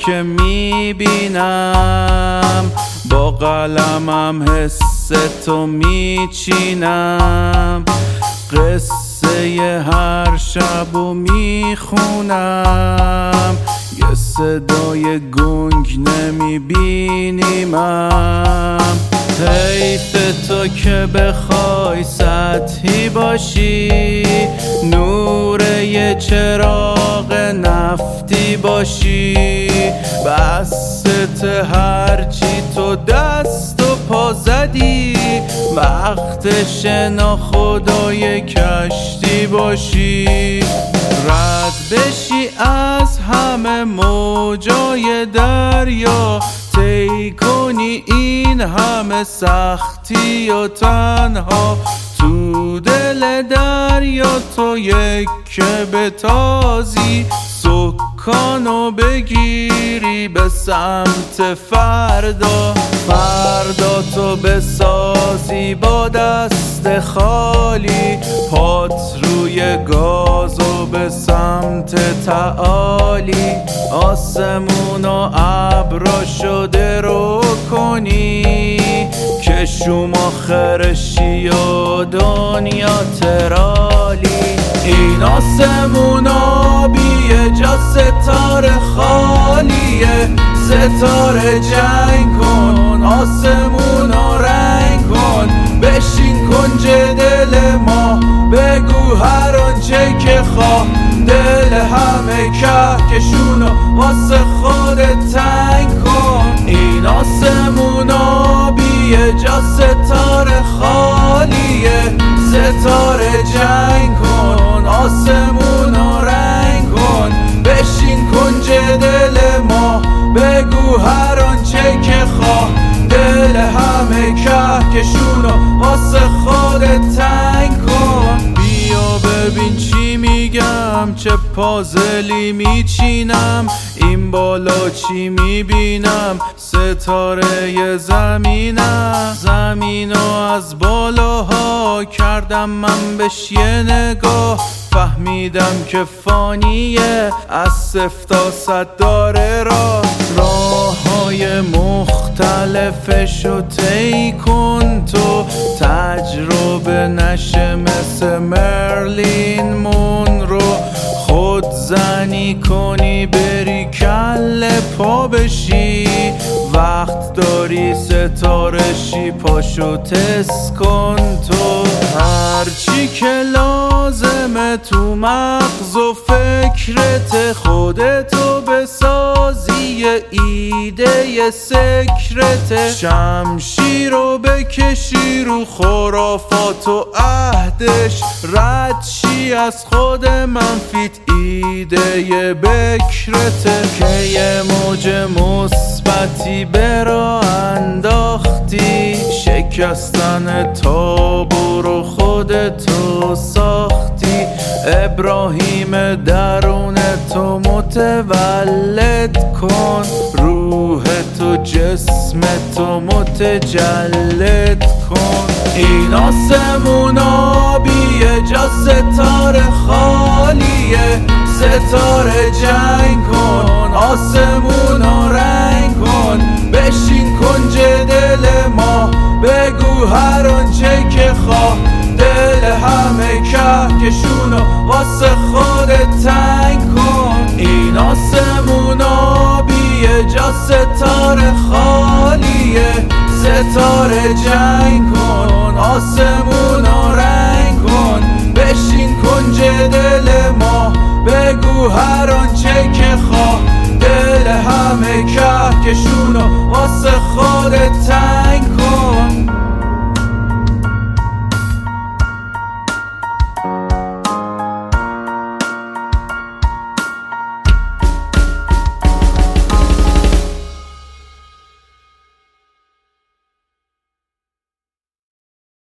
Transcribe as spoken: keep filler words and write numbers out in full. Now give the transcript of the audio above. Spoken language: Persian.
که میبینم، با قلمم حس تو میچینم، قصه هر شبو میخونم، یه صدای گنگ نمیبینیمم. حیف تو که بخوای سطحی باشی، نور یه چراغ نفتی باشی، بست هرچی تو دست و پا زدی، وقتش ناخدای کشتی باشی، رد بشی از همه موجای دریا، طی کنی این همه سختی و تنها، تو دل دریا تو یک که بتازی، سکانو بگیری به سمت فردا، فردا تو بسازی با دست خالی، پات روی گاز و به سمت تعالی، آسمون و ابرا شده رو کنی، که شما خرشی و دنیا ترالی. این آسمون آبیه جا ستاره خالیه، ستاره جنگ کن، آسمون رو رنگ کن، بشین کنج دل ما، بگو هر آنچه که خواه، دل همه کهکشونو واسه خودت تنگ کن. این آسمون آبیه جا ستاره خالیه، ستاره جنگ کن، آسمون رو رنگ کن، بشین کنج دل ما، بگو هر آنچه که خواه، دل همه کهکشونو واسه خودت تنگ کن. بیا ببین چی میگم، چه پازلی میچینم، این بالا چی میبینم، ستاره زمینم، زمینو از بالاها کردم من بهش یه نگاه، فهمیدم که فانیه، از صفر تا صد داره راه، راه های مختلفشو طی کن تو، تجربه نشه مثل مرلین مونرو، خود زنی کنی بری کل پا بشی، وقت داری ستاره شی پاشو تست کن تو، هرچی که لازمه تو مغز و فکرت، خودتو بسازی یه ایده یه سکرت، شمشیر رو بکشی رو خرافات و عهدش، رد شی از خود منفیت ایده یه بکرته، که یه موج مثبتی برا انداختی، شکستن تابو رو خودتو ساختی، ابراهیم درون تو متولد کن، روح تو جسم تو متجلد کن. این آسمون آبیه جا ستاره خالیه، ستاره جنگ کن، آسمون رو رنگ کن، بشین کنج دل ما، بگو هر آنچه که خواه، دل همه کهکشونو واسه خودت تنگ کن. این آسمون آبیه جا ستاره خالیه، ستاره جنگ کن، آسمون رو رنگ کن، بشین کنج دل ما، بگو هر آنچه که خواه، دل همه کهکشونو واسه خودت